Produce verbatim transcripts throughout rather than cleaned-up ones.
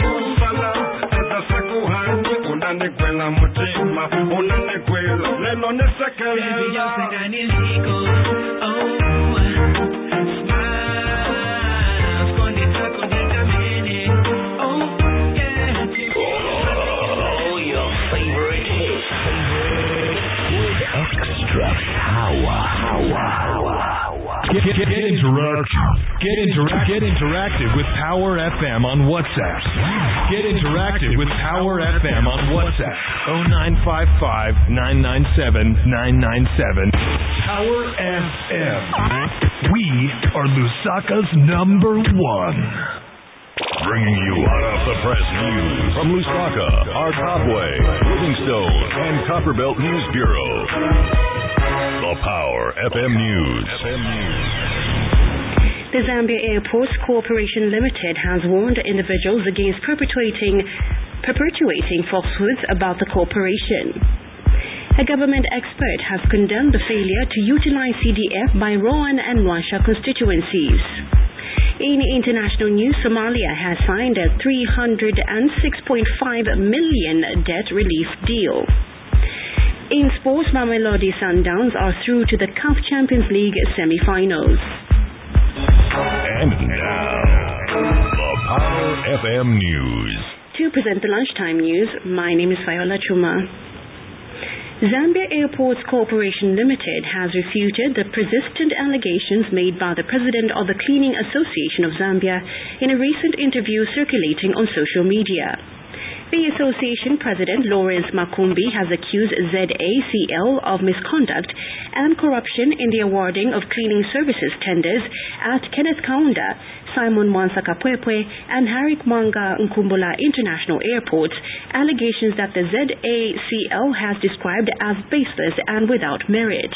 Sala, esa sakuhani, unanikwela mutima, unanikwela, lelo nesekela. Baby, yo sé que ni rico, oh, smile, escondida, escondida, mene, oh, yeah. Oh, your favorite hit, with extra power, power, power. Get, get, get interactive. Get interact. Get interactive with Power F M on WhatsApp. Get interactive with Power F M on WhatsApp. oh nine five five, nine nine seven, nine nine seven. Power F M. We are Lusaka's number one. Bringing you hot off the press news from Lusaka, Arkabwe, Livingstone, and Copperbelt News Bureau. The Power F M News. F M News. The Zambia Airports Corporation Limited has warned individuals against perpetuating perpetuating falsehoods about the corporation. A government expert has condemned the failure to utilize C D F by Roan and Mwasha constituencies. In international news, Somalia has signed a three hundred six point five million debt relief deal. In sports, Mamelodi Sundowns are through to the C A F Champions League semi-finals. And now, the Power F M News. To present the lunchtime news, my name is Viola Chuma. Zambia Airports Corporation Limited has refuted the persistent allegations made by the president of the Cleaning Association of Zambia in a recent interview circulating on social media. The association president, Lawrence Makumbi, has accused Z A C L of misconduct and corruption in the awarding of cleaning services tenders at Kenneth Kaunda, Simon Mwansa Kapwepwe, and Harik Mwanga Nkumbula International Airports, allegations that the Z A C L has described as baseless and without merit.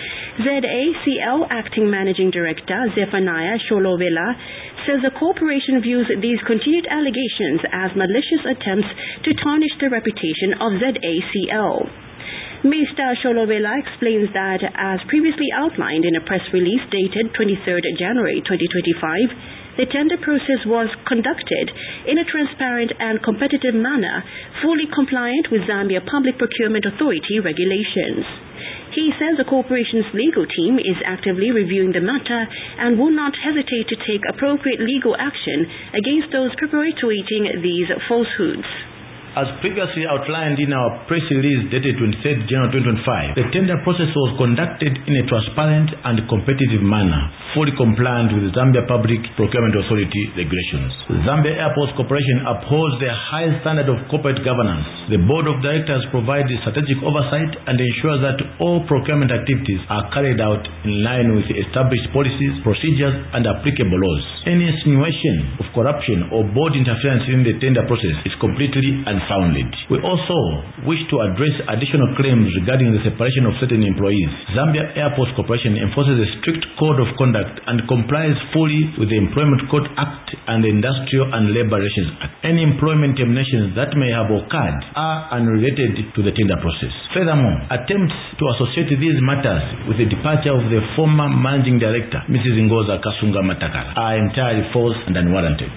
Z A C L Acting Managing Director Zephaniah Sholowela says the corporation views these continued allegations as malicious attempts to tarnish the reputation of Z A C L. Mister Sholowela explains that, as previously outlined in a press release dated twenty-third January twenty twenty-five, the tender process was conducted in a transparent and competitive manner, fully compliant with Zambia Public Procurement Authority regulations. He says the corporation's legal team is actively reviewing the matter and will not hesitate to take appropriate legal action against those perpetuating these falsehoods. As previously outlined in our press release dated twenty-third January twenty twenty-five, the tender process was conducted in a transparent and competitive manner, fully compliant with Zambia Public Procurement Authority regulations. Zambia Airports Corporation upholds the high standard of corporate governance. The board of directors provides strategic oversight and ensures that all procurement activities are carried out in line with established policies, procedures, and applicable laws. Any insinuation of corruption or board interference in the tender process is completely unfounded. We also wish to address additional claims regarding the separation of certain employees. Zambia Airports Corporation enforces a strict code of conduct and complies fully with the Employment Code Act and the Industrial and Labor Relations Act. Any employment terminations that may have occurred are unrelated to the tender process. Furthermore, attempts to associate these matters with the departure of the former managing director, Missus Ngoza Kasunga Matakara, are entirely false and unwarranted.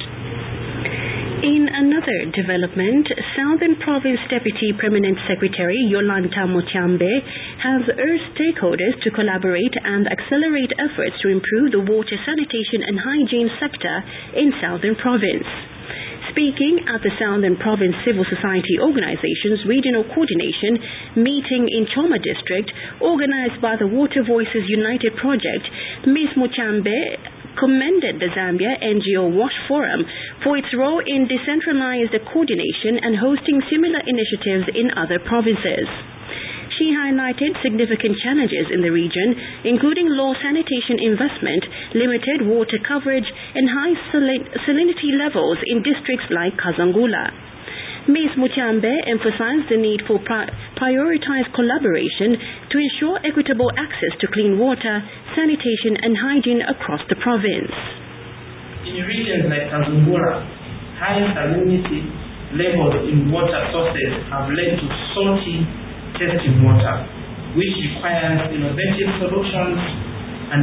In another development, Southern Province Deputy Permanent Secretary Yolanta Mutyambe has urged stakeholders to collaborate and accelerate efforts to improve the water, sanitation and hygiene sector in Southern Province. Speaking at the Southern Province Civil Society Organization's Regional Coordination meeting in Choma District, organized by the Water Voices United Project, Miz Mutyambe commended the Zambia N G O WASH Forum for its role in decentralized coordination and hosting similar initiatives in other provinces. She highlighted significant challenges in the region, including low sanitation investment, limited water coverage, and high salin- salinity levels in districts like Kazangula. Miz Mutyambe emphasized the need for pri- prioritized collaboration to ensure equitable access to clean water, sanitation and hygiene across the province. In regions like Kazungura, high salinity levels in water sources have led to salty testing water, which requires innovative solutions and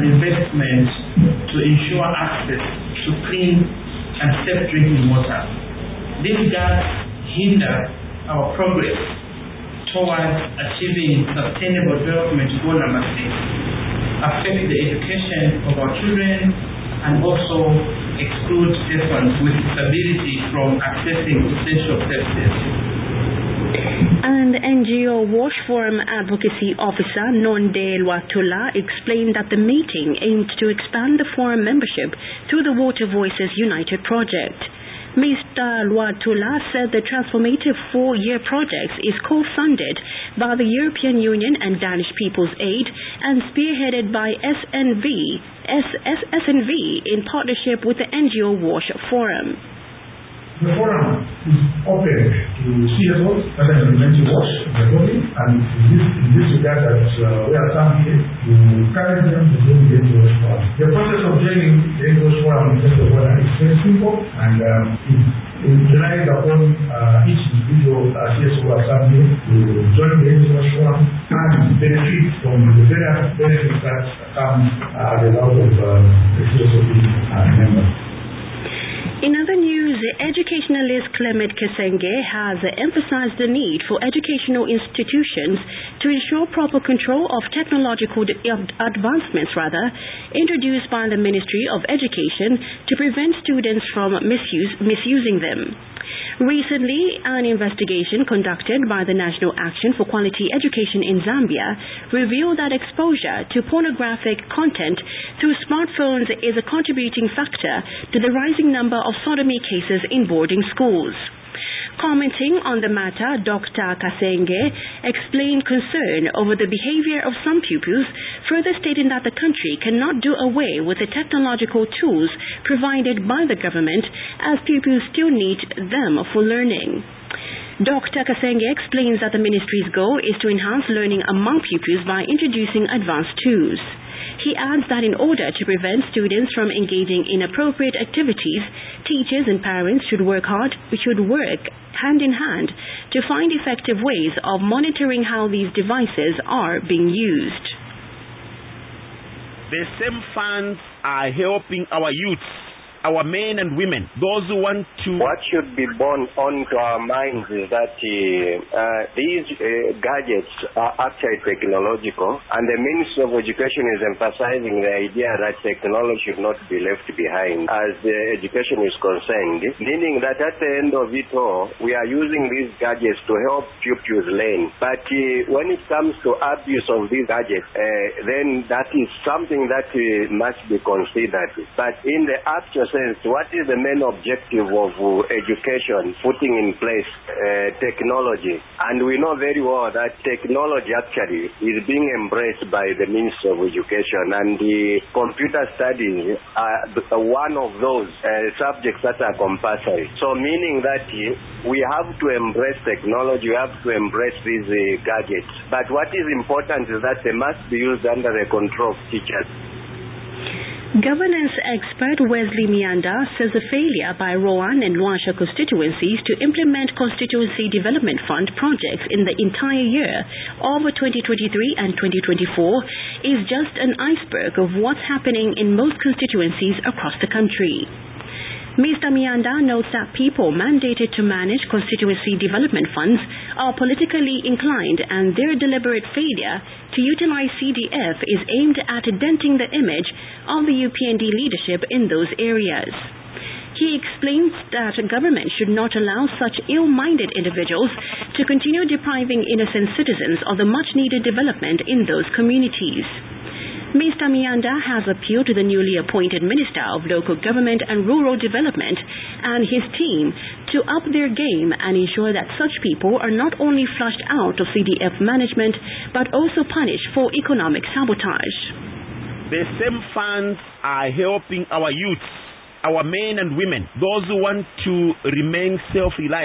investment to ensure access to clean and safe drinking water. these gaps hinder our progress towards achieving sustainable development goal number six, affect the education of our children, and also exclude persons with disability from accessing essential services. And N G O Wash Forum Advocacy Officer Nonde Lwatula explained that the meeting aimed to expand the forum membership through the Water Voices United project. Mister Lwatula said the transformative four-year project is co-funded by the European Union and Danish People's Aid and spearheaded by S N V, S S N V in partnership with the N G O Wash Forum. The forum is open to C S Os that are implementing WASH the body, and in this, in this regard that uh, we are come here to encourage them to join the N G O WASH forum. The process of joining the N G O WASH forum in Central Ghana is very simple, and um, it, it relies upon uh, each individual uh, C S O who has come here to join the N G O WASH forum and benefit from the various benefits that come uh, as a result of uh, the C S O being a member. In other news, educationalist Clement Kasenge has emphasized the need for educational institutions to ensure proper control of technological advancements rather introduced by the Ministry of Education to prevent students from misuse, misusing them. Recently, an investigation conducted by the National Action for Quality Education in Zambia revealed that exposure to pornographic content through smartphones is a contributing factor to the rising number of sodomy cases in boarding schools. Commenting on the matter, Doctor Kasenge explained concern over the behavior of some pupils, further stating that the country cannot do away with the technological tools provided by the government, as pupils still need them for learning. Doctor Kasenge explains that the ministry's goal is to enhance learning among pupils by introducing advanced tools. He adds that in order to prevent students from engaging in inappropriate activities, teachers and parents should work hard, should work hand in hand to find effective ways of monitoring how these devices are being used. The same funds are helping our youth, our men and women, those who want to... What should be borne onto our minds is that uh, uh, these uh, gadgets are actually technological, and the Ministry of Education is emphasizing the idea that technology should not be left behind as the education is concerned, meaning that at the end of it all, we are using these gadgets to help pupils learn. But uh, when it comes to abuse of these gadgets, uh, then that is something that uh, must be considered. But in the actual sense, what is the main objective of uh, education? Putting in place uh, technology. And we know very well that technology actually is being embraced by the Ministry of Education, and the computer studies are one of those uh, subjects that are compulsory. So meaning that uh, we have to embrace technology, we have to embrace these uh, gadgets. But what is important is that they must be used under the control of teachers. Governance expert Wesley Mianda says the failure by Roan and Luasha constituencies to implement Constituency Development Fund projects in the entire year of twenty twenty-three and twenty twenty-four is just an iceberg of what's happening in most constituencies across the country. Mister Mianda notes that people mandated to manage constituency development funds are politically inclined, and their deliberate failure to utilize C D F is aimed at denting the image of the U P N D leadership in those areas. He explains that government should not allow such ill-minded individuals to continue depriving innocent citizens of the much-needed development in those communities. Mister Mianda has appealed to the newly appointed Minister of Local Government and Rural Development and his team to up their game and ensure that such people are not only flushed out of C D F management but also punished for economic sabotage. The same funds are helping our youth, our men and women, those who want to remain self-reliant.